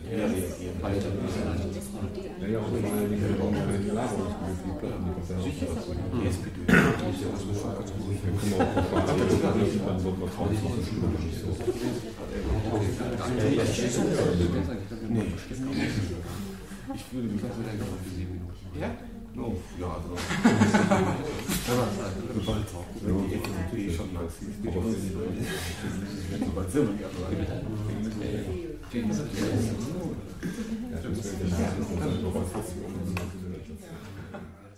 reagieren. Naja, und vor allem die Lagerungspolitik, Sicher. Ich würde mich für 7 Minuten. Ja? No, ja, also. Wenn die FDP schon massiv sobald sind wir ja